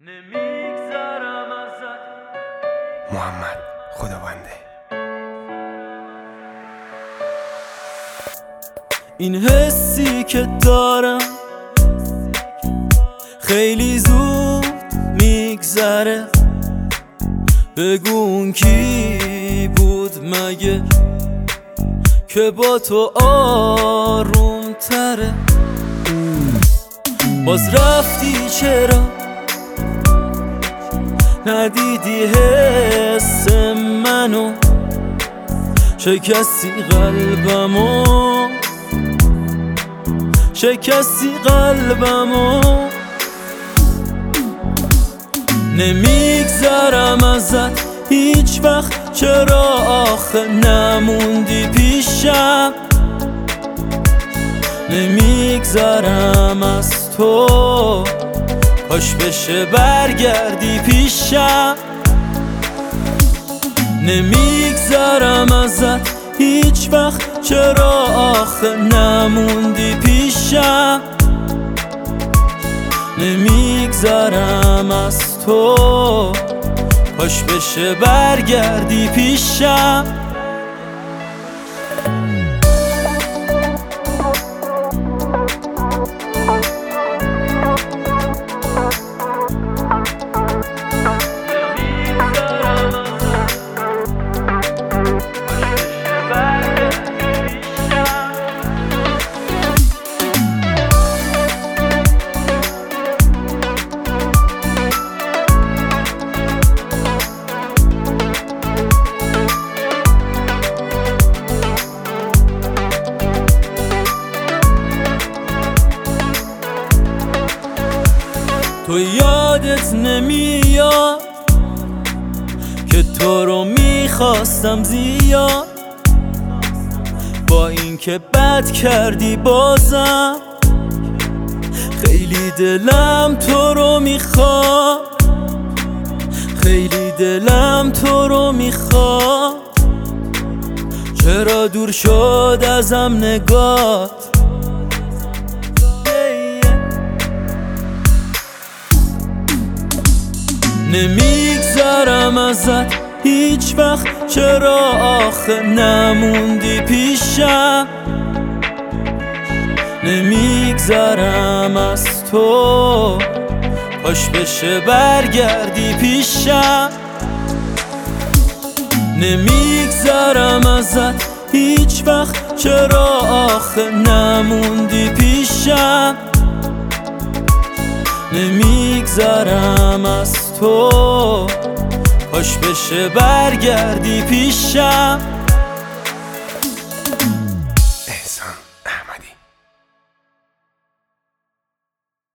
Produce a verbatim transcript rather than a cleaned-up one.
نمیگذرم ازت. محمد خداونده. این حسی که دارم خیلی زود میگذره. بگو اون کی بود مگه که با تو آروم تره. باز رفتی چرا ندیدی حس منو، شکستی قلبمو شکستی قلبمو. نمیگذرم ازت هیچ وقت، چرا آخه نموندی پیشم. نمیگذرم از تو، کاش بشه برگردی پیشم. نمیگذرم ازت هیچ وقت، چرا آخه نموندی پیشم. نمیگذرم از تو، کاش بشه برگردی پیشم. تو یادت نمیاد که تو رو میخواستم زیاد، با اینکه بد کردی بازم خیلی دلم تو رو میخواد. خیلی دلم تو رو میخواد. چرا دور شد ازم نگات؟ نمیگذرم ازت هیچ وقت، چرا آخه نموندی پیشم. نمیگذرم از تو، کاش بشه برگردی پیشم. نمیگذرم ازت هیچ وقت، چرا آخه نموندی پیشم. نمیگذرم از تو، کاش بشه برگردی پیشم.